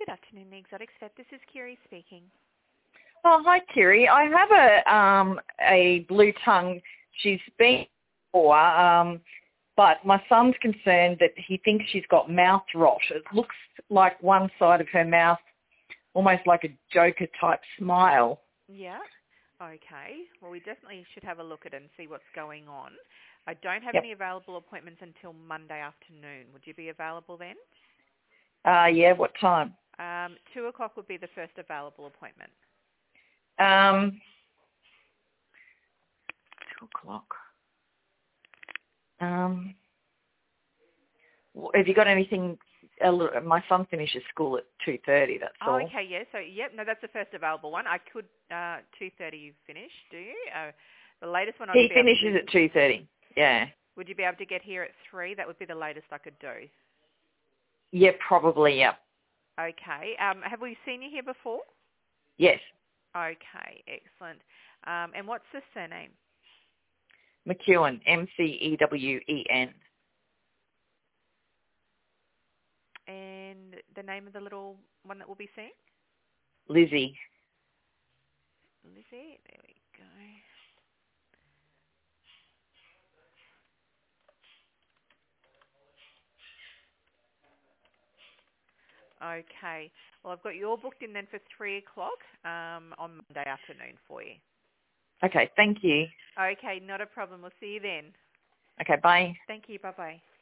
Good afternoon, the Exotic Vet. This is Kiri speaking. Oh, hi, Kiri. I have a blue tongue. She's been before, but my son's concerned that he thinks she's got mouth rot. It looks like one side of her mouth, almost like a Joker-type smile. Yeah. Okay. Well, we definitely should have a look at it and see what's going on. I don't have Yep. any available appointments until Monday afternoon. Would you be available then? Yeah, what time? 2 o'clock would be the first available appointment. 2 o'clock. Have you got anything? My son finishes school at 2:30. That's Oh, all. okay. Yeah. So, yep. No, that's the first available one. I could 2:30. You finish? Do you? The latest one I'd He be able to finishes do. at 2:30. Yeah. Would you be able to get here at 3? That would be the latest I could do. Yeah, probably. Yeah. Okay. Have we seen you here before? Yes. Okay. Excellent. And what's the surname? McEwen. MCEWEN. And the name of the little one that we'll be seeing? Lizzie. Lizzie. There we go. Okay. Well, I've got you all booked in then for 3 o'clock on Monday afternoon for you. Okay. Thank you. Okay. Not a problem. We'll see you then. Okay. Bye. Thank you. Bye-bye.